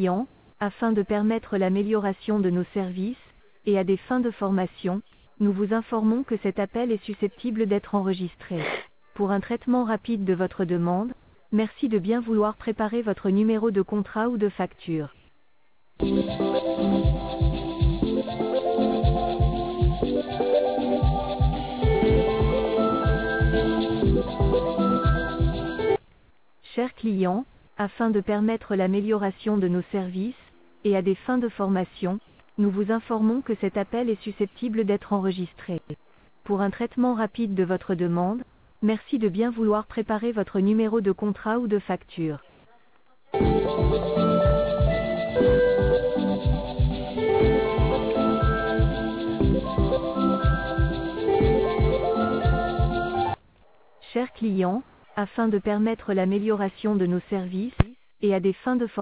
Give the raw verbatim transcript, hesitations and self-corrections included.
clients, afin de permettre l'amélioration de nos services, et à des fins de formation, nous vous informons que cet appel est susceptible d'être enregistré. Pour un traitement rapide de votre demande, merci de bien vouloir préparer votre numéro de contrat ou de facture. Chers clients, afin de permettre l'amélioration de nos services, et à des fins de formation, nous vous informons que cet appel est susceptible d'être enregistré. Pour un traitement rapide de votre demande, merci de bien vouloir préparer votre numéro de contrat ou de facture. Chers clients, afin de permettre l'amélioration de nos services, et à des fins de formation,